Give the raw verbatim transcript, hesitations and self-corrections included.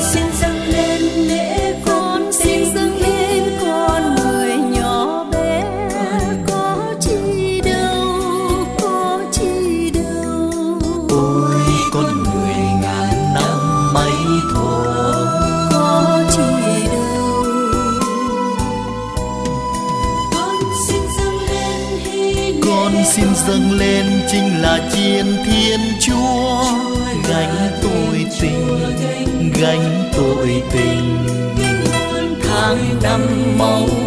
xin dâng lên lễ con xin dâng lên con người nhỏ bé, có chi đâu có chi đâu. Ôi con người ngàn năm mấy thuở, Có chi đâu. Con xin dâng lên hy lễ, con xin dâng lên chính là chiên Thiên Chúa, gánh tội tình, gánh tội tình. tháng năm màu